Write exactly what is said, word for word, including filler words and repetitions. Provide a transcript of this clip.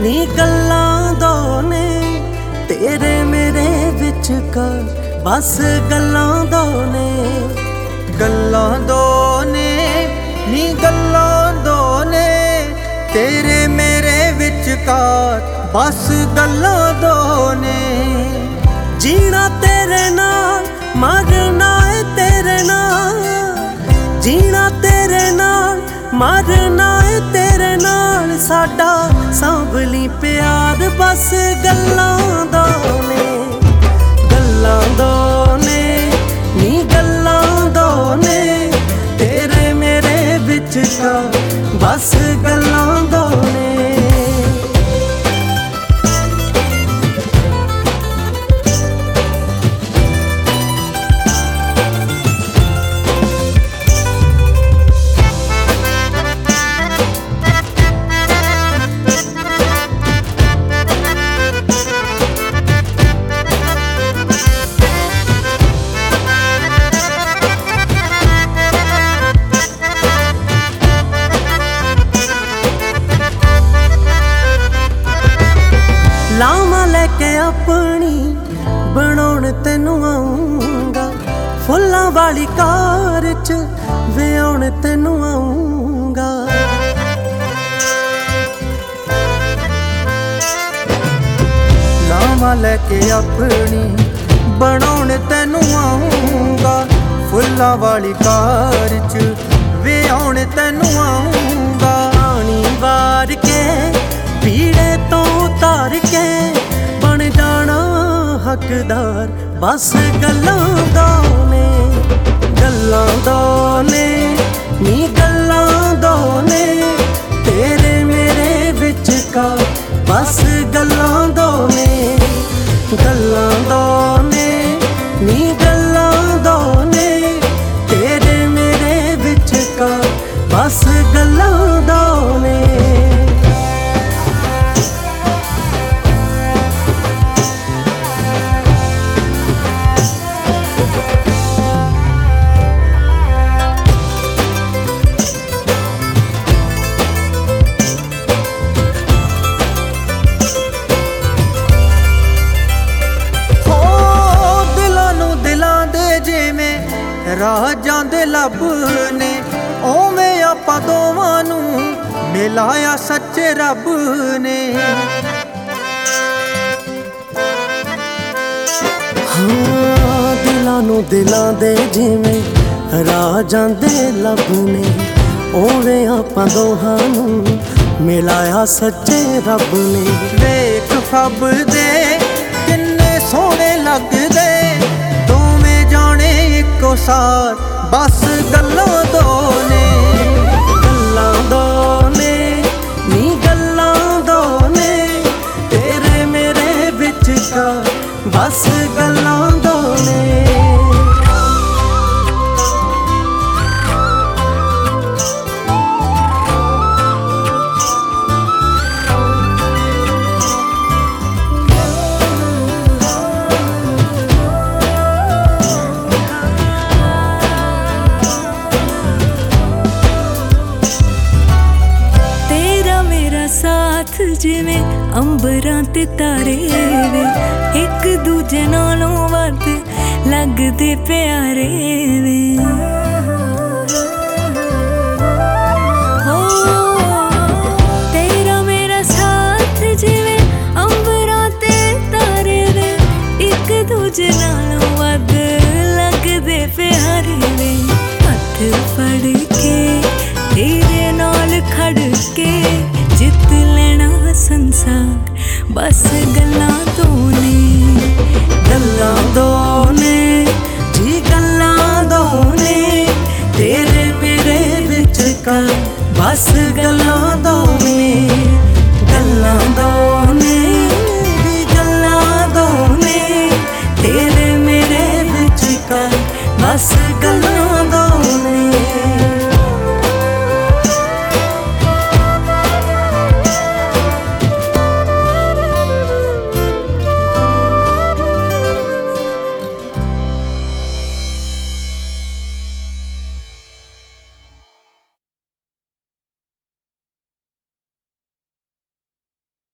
नी गल्लां दो ने तेरे मेरे विचकार बस गल्लां दो ने गल्लां दो ने नी गल्लां दो ने तेरे मेरे विचकार बस गल्लां दो ने जीना तेरे नाल मरना है तेरे नाल जीना तेरे नाल मरना है तेरे नाल साडा सांभली प्यार बस गल्लां दो ने गल्लां दो ने नी गल्लां दो ने तेरे मेरे विचकार बस गल्लां दो ने लावां लैके अपनी बनाउण तैनूं आऊंगा फुल्लां वाली कार च विआउण तैनूं आऊंगा लावां लैके अपनी बनाउण तैनूं आऊंगा फुल्लां वाली कार च विआउण तैनूं आऊंगा पानी वार के पीड़े तो उतार के बन जाना हकदार बस गल्लां दो ने गल्लां दो ने नी गल्लां दो ने तेरे मेरे विचकार बस गल्लां दो ने गल्लां दो ने नी गल्लां दो ने तेरे मेरे विचकार बस गल्लां दो ने राजां दे लब ने ओवें आपां दोवां नूं मिलाया सच्चे रब ने हाँ दिलां नूं दिलां दे जिवें राजां दे लब ने ओवें आपां दोहां नूं मिलाया सच्चे रब ने वेख फब दे किन्ने सोहणे लगदे दोवें जाने इक्को सार बस गल्लां दो ने गल्लां दो ने नी गल्लां दो ने तेरे मेरे विचकार बस गल्लां दो ने साथ जिवें अंबरां ते तारे वे एक दूजे नालों वध लगदे प्यारे वे हो तेरा मेरा साथ जिवें अंबरां ते तारे वे एक दूजे नालों वध लगदे प्यारे वे हथ फड़ के तेरे नाल खड़ के जित लेना संसार बस गल्लां दो ने।